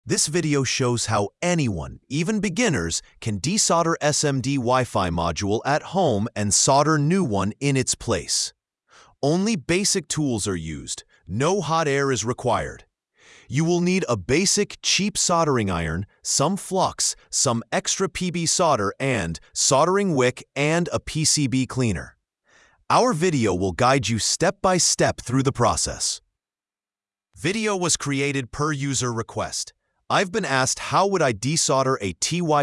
This video shows how anyone, even beginners, can desolder SMD Wi-Fi module at home and solder new one in its place. Only basic tools are used. No hot air is required. You will need a basic, cheap soldering iron, some flux, some extra PB solder, and soldering wick and a PCB cleaner. Our video will guide you step by step through the process. Video was created per user request. I've been asked how would I desolder a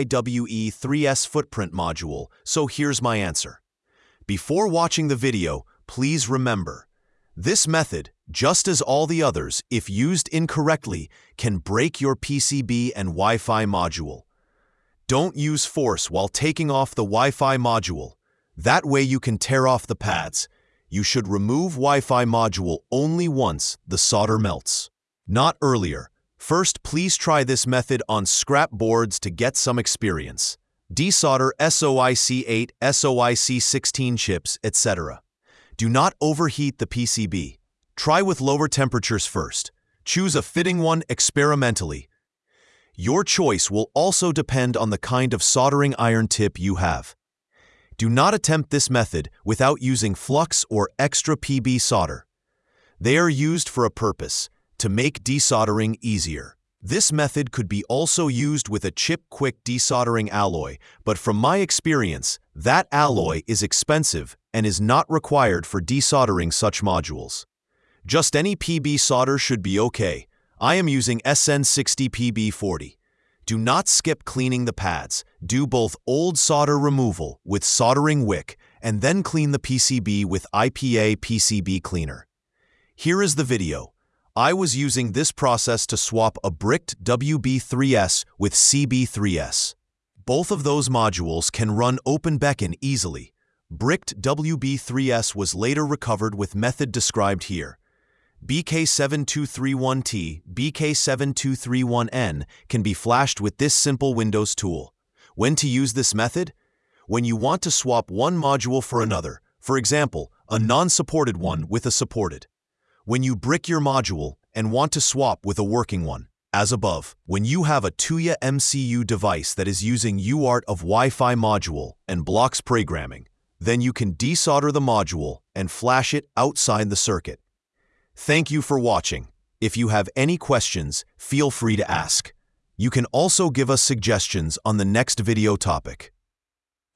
TYWE3S footprint module, so here's my answer. Before watching the video, please remember, this method, just as all the others, if used incorrectly, can break your PCB and Wi-Fi module. Don't use force while taking off the Wi-Fi module. That way you can tear off the pads. You should remove Wi-Fi module only once the solder melts, not earlier. First, please try this method on scrap boards to get some experience. Desolder SOIC8, SOIC16 chips, etc. Do not overheat the PCB. Try with lower temperatures first. Choose a fitting one experimentally. Your choice will also depend on the kind of soldering iron tip you have. Do not attempt this method without using flux or extra PB solder. They are used for a purpose, to make desoldering easier. This method could be also used with a chip-quick desoldering alloy, but from my experience, that alloy is expensive and is not required for desoldering such modules. Just any PB solder should be okay. I am using SN60PB40. Do not skip cleaning the pads. Do both old solder removal with soldering wick and then clean the PCB with IPA PCB cleaner. Here is the video. I was using this process to swap a bricked WB3S with CB3S. Both of those modules can run OpenBeacon easily. Bricked WB3S was later recovered with method described here. BK7231T, BK7231N can be flashed with this simple Windows tool. When to use this method? When you want to swap one module for another, for example, a non-supported one with a supported. When you brick your module and want to swap with a working one. As above, when you have a Tuya MCU device that is using UART of Wi-Fi module and blocks programming, then you can desolder the module and flash it outside the circuit. Thank you for watching. If you have any questions, feel free to ask. You can also give us suggestions on the next video topic.